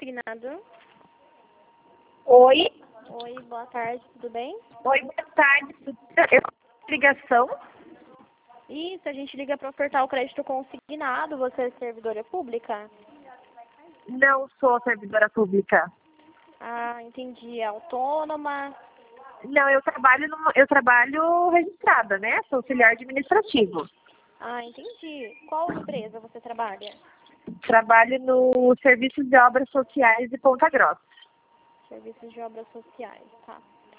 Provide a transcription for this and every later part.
consignado. Oi. Oi, boa tarde, tudo bem? Oi, boa tarde. Ligação? Isso, a gente liga para ofertar o crédito consignado. Você é servidora pública? Não sou servidora pública. Ah, entendi. É autônoma? Não, eu trabalho registrada, né? Sou auxiliar administrativo. Ah, entendi. Qual empresa você trabalha? Trabalho no Serviços de Obras Sociais de Ponta Grossa. Serviços de obras sociais, tá.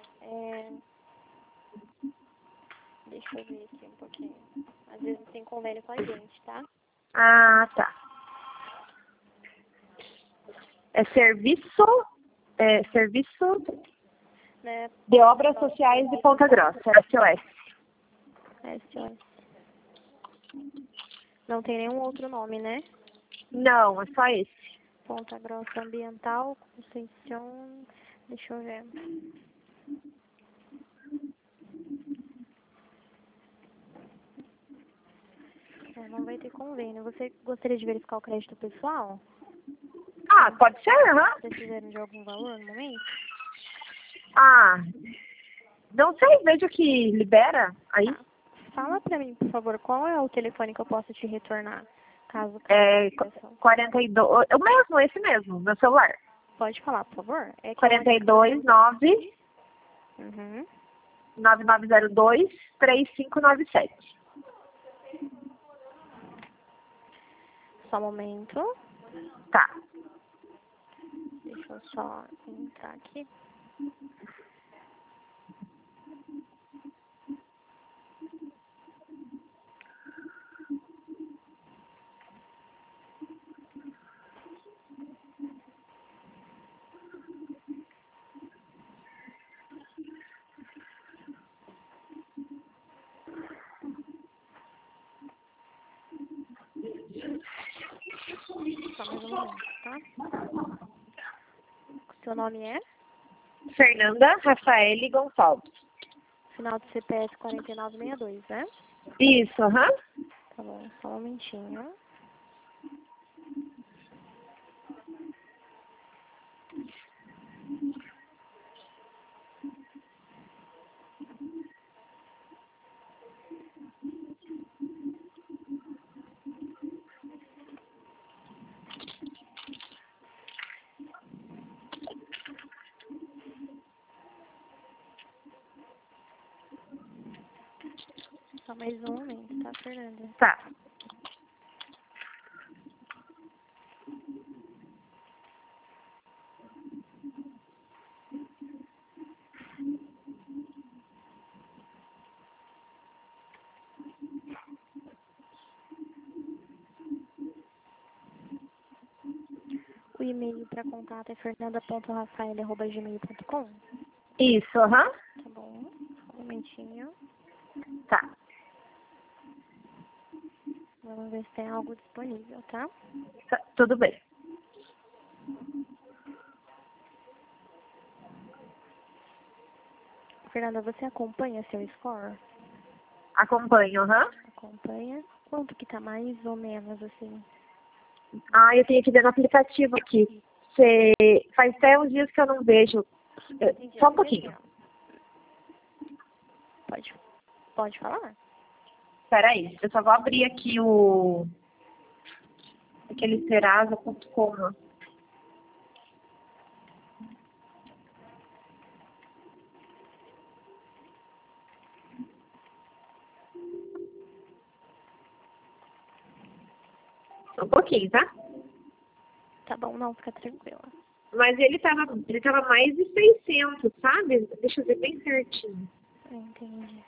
Deixa eu ver aqui um pouquinho. Às vezes tem convênio com a gente, tá? Ah, tá. É serviço Né? de Obras Sociais de Ponta Grossa, SOS. SOS. Não tem nenhum outro nome, né? Não, é só esse. Ponta Grossa Ambiental, Conceição. Deixa eu ver. Não vai ter convênio. Você gostaria de verificar o crédito pessoal? Ah, pode ser, aham. Precisando de algum valor no momento? Ah, não sei, vejo que libera aí. Tá. Fala pra mim, por favor, qual é o telefone que eu posso te retornar, caso É caia a ligação? 42, esse mesmo, meu celular. Pode falar, por favor? É que 42 9 Uhum. 9902 3597. Só um momento. Tá. Deixa eu só entrar aqui. Só mais um momento, tá? Seu nome é? Fernanda Rafaele Gonçalves. Final do CPF 4962, né? Isso, aham. Tá bom, só um momentinho. Só mais um momento, tá, Fernanda? Tá. O e-mail para contato é fernanda.rafael@gmail.com. Isso, aham. Tá bom, só um momentinho. Tá. Vamos ver se tem algo disponível, tá? Tá, tudo bem. Fernanda, você acompanha seu score? Acompanho, aham. Acompanha. Quanto que tá mais ou menos, assim? Ah, eu tenho que ver no aplicativo aqui. Faz até uns dias que eu não vejo. Entendi. Só um pouquinho. Pode falar? Peraí, eu só vou abrir aqui aquele serasa.com. Só um pouquinho, tá? Tá bom, não, fica tranquila. Mas ele tava mais de 600, sabe? Deixa eu ver bem certinho. Entendi.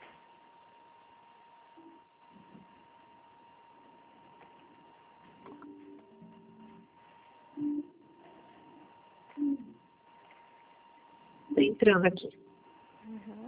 Tô entrando aqui. Uhum.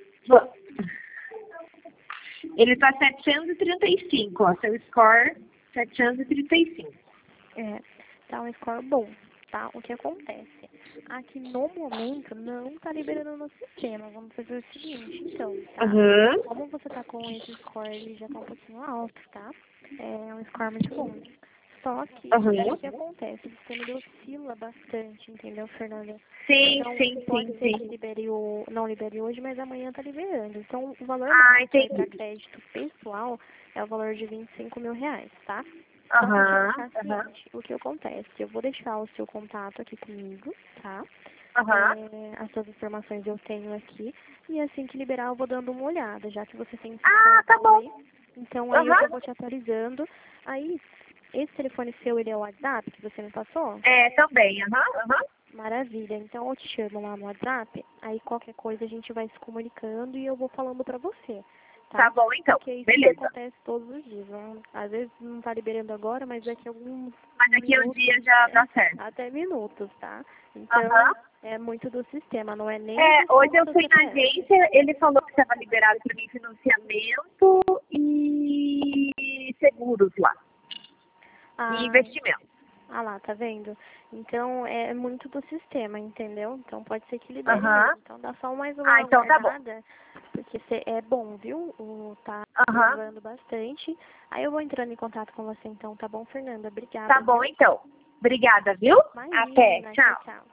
Ele tá 735, ó. Seu score 735. Tá um score bom, tá? O que acontece? Aqui no momento não tá liberando no sistema. Vamos fazer o seguinte, então, tá? Aham. Como você tá com esse score, ele já tá um pouquinho alto, tá? É um score muito bom. Só que Aham. o que acontece? O sistema ele oscila bastante, entendeu, Fernanda? Sim, Então, sim, pode sim, ser que sim. libere não libere hoje, mas amanhã tá liberando. Então, o valor Ah, máximo aí para entendi. crédito pessoal é o valor de R$ 25.000, tá? Só que o que Aham, é o aham, seguinte, o que acontece? Eu vou deixar o seu contato aqui comigo, tá? aham. As suas informações eu tenho aqui. E assim que liberar, eu vou dando uma olhada, já que você tem esse Ah, score tá bom bom. aí. Então aí eu já Aham. vou te atualizando. Aí, esse telefone seu, ele é o WhatsApp que você me passou? É, também, aham, aham. Maravilha. Então eu te chamo lá no WhatsApp, aí qualquer coisa a gente vai se comunicando e eu vou falando pra você, Tá tá? bom, então. Porque isso não Beleza. acontece todos os dias, né? Às vezes não tá liberando agora, mas daqui a alguns Mas daqui a um minutos, dia já dá certo. até minutos, tá? Aham. Então, é muito do sistema, não é nem É, questão hoje do eu seu fui na CPF. agência, ele falou que estava liberado para mim financiamento e seguros lá. E Ah, investimento. lá, tá vendo? Então, é muito do sistema, entendeu? Então, pode ser que libere Aham. mesmo. Então, dá só mais uma Ah, então tá bom. aguardada, porque é bom, viu? Tá Aham. levando bastante. Aí eu vou entrando em contato com você, então, tá bom, Fernanda? Tá Obrigada, bom, viu? então. Obrigada, viu? Até. Imagina, tchau, Tchau. tchau.